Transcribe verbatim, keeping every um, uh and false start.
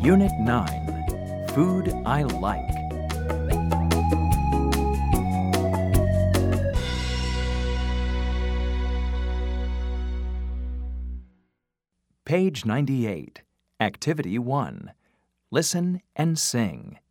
Unit nine, Food I Like. Page ninety-eight, Activity one. Listen and sing.